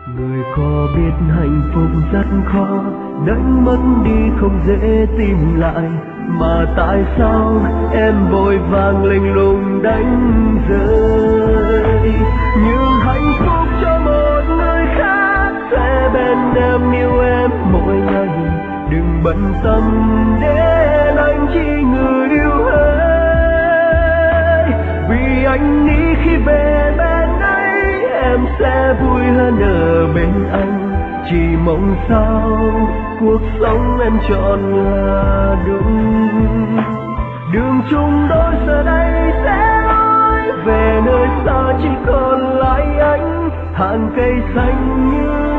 Người có biết hạnh phúc rất khó, đánh mất đi không dễ tìm lại, mà tại sao em vội vàng lạnh lùng đánh rơi? Như hạnh phúc cho một người khác sẽ bên em yêu em mỗi ngày, đừng bận tâm đến anh chỉ người yêu ơi. Vì anh nghĩ khi về bên ấy em sẽ vui hơn ở bên anh, chỉ mong sao cuộc sống em chọn là đúng. Đường chung đôi giờ đây sẽ lối về nơi xa, chỉ còn lại anh hàng cây xanh như